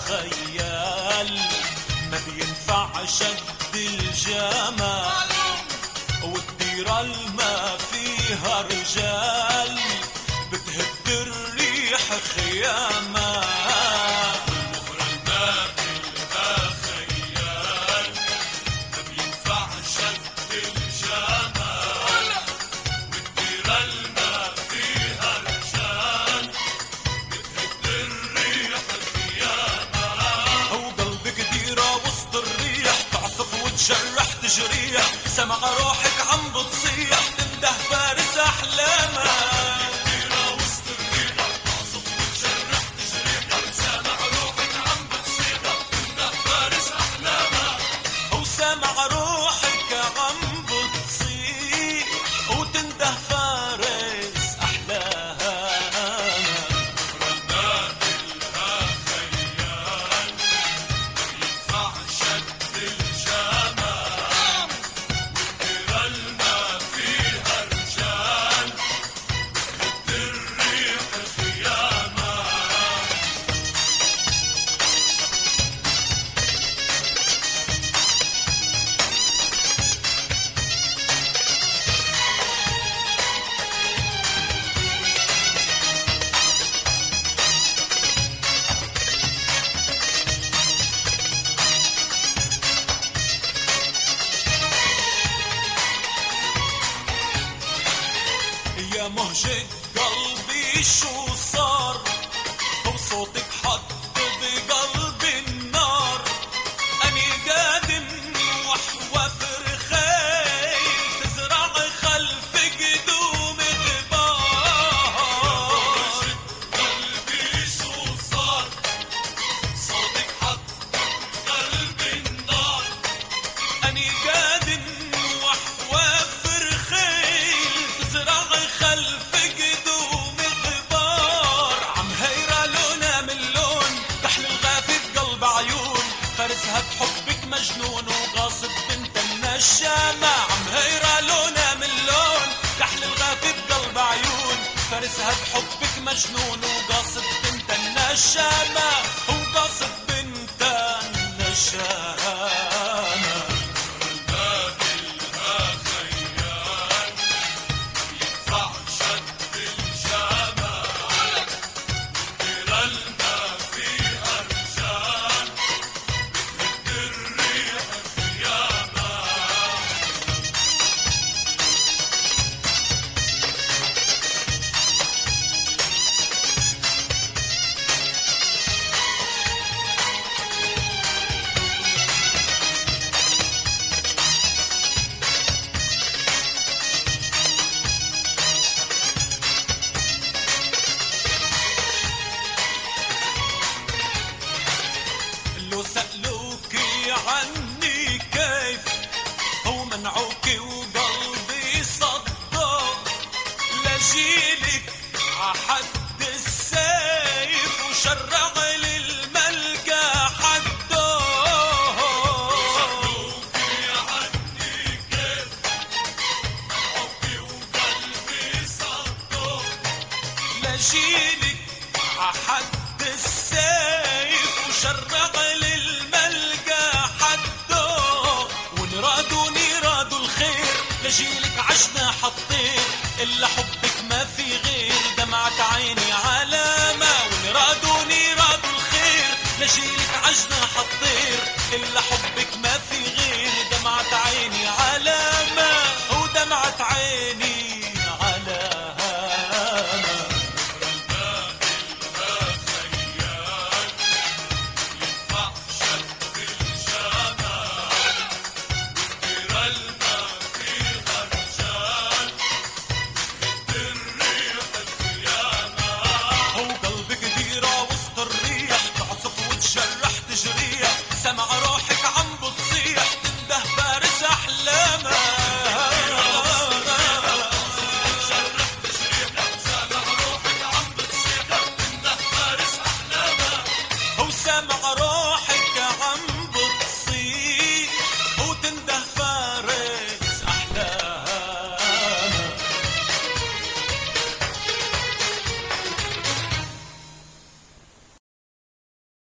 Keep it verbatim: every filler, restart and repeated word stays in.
خيال ما بينفعش قد الجمال، والديرة الما فيها رجال بتهد الريح خيامة. والمغرى الما فيها خيال ما بينفعش قد الجمال، والديرة الما فيها رجال بتهد الريح خيامة. وقلبك ديرة وسط الريح تعصف وتجرح تجريح، سمع روحك عم بتصيح تنده فارس احلامها. ديرة وسط الريح تعصف وتجرح تجريح، سمع روحك عم بتصيح تنده فارس احلامها. وسمع روحك عم بتصيح وتنده فارس احلامها. بكرة الما إلها خيال ما بينفعش قد الجمال، والديرة الما فيها رجال بتهد الريح خيامة. يا مهجة قلبي شو صار، وصوتك حط بقلبي النار. أني قادم وحوافر خيل تزرع خلف قدوم غبار. قلبي شو صار، صوتك حط بقلبي النار. أني قادم وحوافر خيل تزرع خلف قدوم غبار. عم هيرة لونها من لون كحل الغافي بقلب عيون، فارسها بحبك مجنون وغاصب بنت النشامة. عم هيرة لونها من لون كحل الغافي بقلب عيون، فارسها بحبك مجنون وغاصب بنت النشامة. وغاصب بنت النشامة. لو سألوكي عني كيف ومنعوكي وقلبي صدق، لجيلك عحد السيف وشرع للملقى حده. سألوكي عني كيف منعوكي وقلبي صدق، لجيلك عحد السيف وشرع للملقى حده. ونرادوا نرادوا الخير لجيلك عشنا حطير، إلا حبك ما في غير دمعة عيني علامة. ونرادوا نرادوا الخير لجيلك عشنا حطير، إلا حبك ما في